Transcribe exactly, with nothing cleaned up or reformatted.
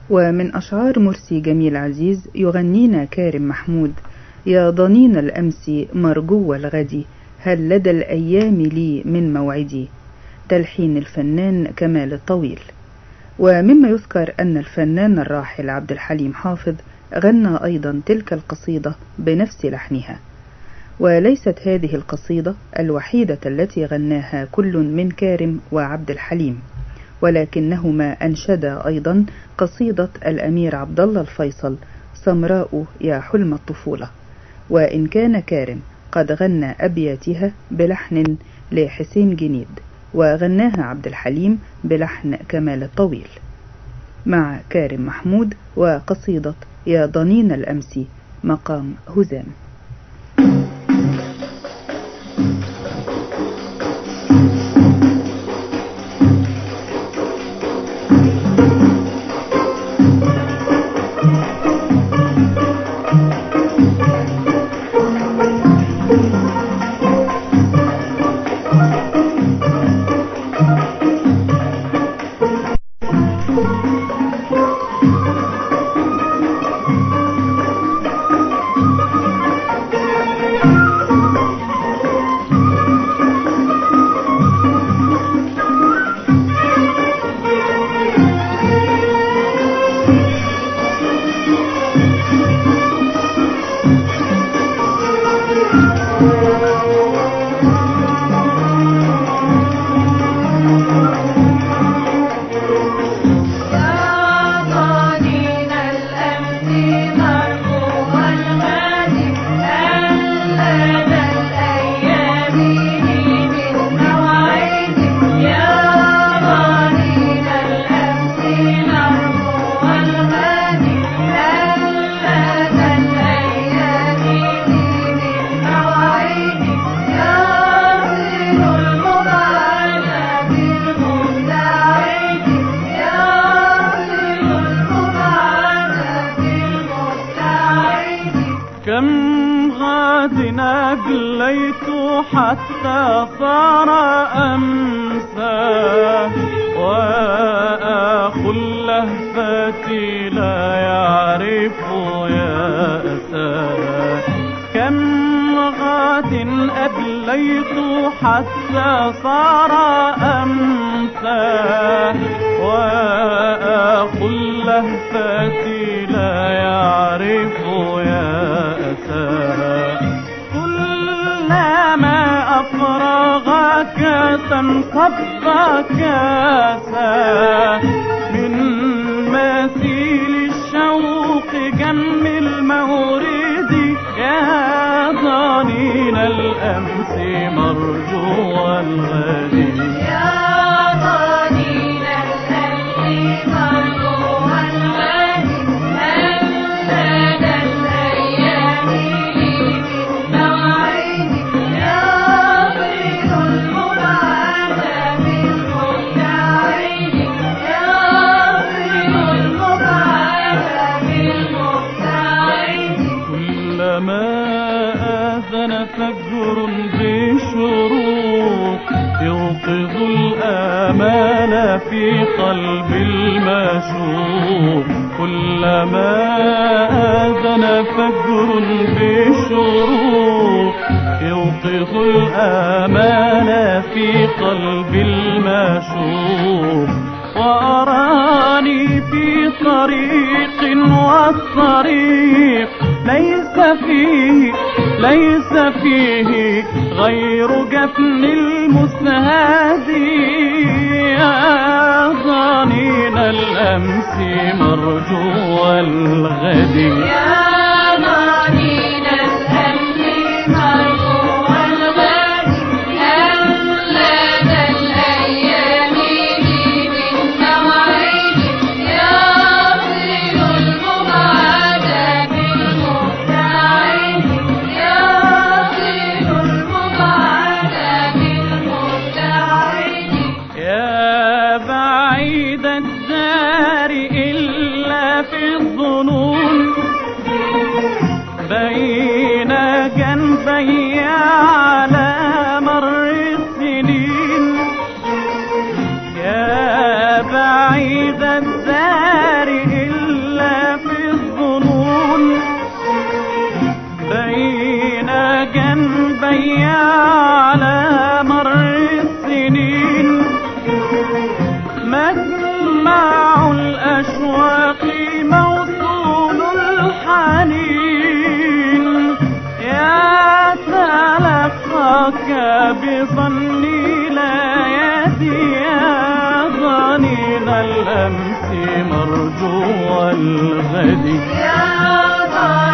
ومن أشعار مرسي جميل عزيز يغنينا كارم محمود: يا ضنين الأمس مرجو الغد، هل لدى الأيام لي من موعدي، تلحين الفنان كمال الطويل. ومما يذكر أن الفنان الراحل عبد الحليم حافظ غنى أيضا تلك القصيدة بنفس لحنها. وليست هذه القصيدة الوحيدة التي غناها كل من كارم وعبد الحليم، ولكنهما أنشدا أيضا قصيدة الأمير عبد الله الفيصل سمراء يا حلم الطفولة، وإن كان كارم قد غنى أبياتها بلحن لحسين جنيد، وغناها عبد الحليم بلحن كمال الطويل. مع كارم محمود وقصيدة يا ضنين الأمس مقام هزام. كم غاد أجليت حتى صار أمسا، وأخو اللهفة لا يعرف يأسا. كم غاد أجليت حتى صار أمسا، وأخو اللهفة لا يعرف يأسا. كلما أفرغ كاسا صب كاسا، من مثيل الشوق جم المورد، يا ضنين الأمس مرجو الغد. فجر بشروق يوقظ الآمال في قلب المشوق. كلما آذن فجر بشروق يوقظ الآمال في قلب المشوق. وأراني في طريق والطريق ليس فيه ليس فيه غير جفن المستهدي، يا ضنين الأمس مرجو الغد. يا ضنين الأمس مرجو الغد، هل لدى الأيام لي من موعد، يصل المبعد بالمبتعد، يصل المبعد بالمبتعد. يا بعيد الدار إلا في الظنون، بين جنبي على مر السنين. يا بعيد الدار إلا بظني لا يدي يا ضنين الأمس مرجو الغد. يا